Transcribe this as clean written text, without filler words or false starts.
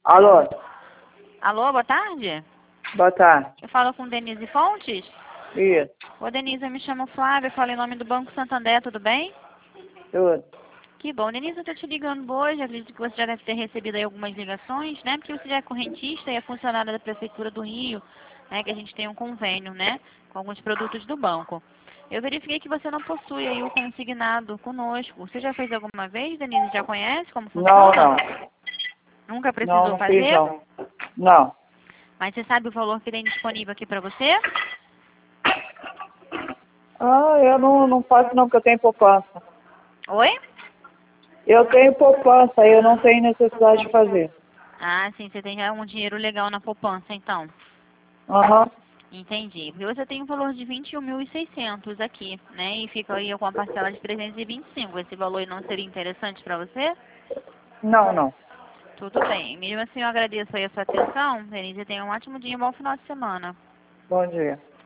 Alô, Alô, boa tarde. boa tarde. Eu falo com Denise Fontes. Isso, Ô, Denise, eu me chamo Flávia, falo em nome do Banco Santander, tudo bem? tudo. Que bom. Denise, eu tô te ligando hoje, acredito que você já deve ter recebido aí algumas ligações, né? Porque você já é correntista e é funcionária da Prefeitura do Rio, né? Que a gente tem um convênio, né? Com alguns produtos do banco. Eu verifiquei que você não possui aí o consignado conosco. Você já fez alguma vez, Denise? Já conhece como Não, funciona? não. Nunca Não, precisou não fiz fazer? não. Não. Mas você sabe o valor que tem disponível aqui para você? Ah, eu não faço não, porque eu tenho poupança. Oi? Eu tenho poupança, eu não tenho necessidade de fazer. Ah, sim, você tem já um dinheiro legal na poupança, então. Aham. Entendi. Porque você tem um valor de 21.600 aqui, né? E fica aí com a parcela de 325. Esse valor não seria interessante para você? Não, não. Tudo bem. Mesmo assim, eu agradeço aí a sua atenção, Denise. Tenha um ótimo dia e um bom final de semana. Bom dia.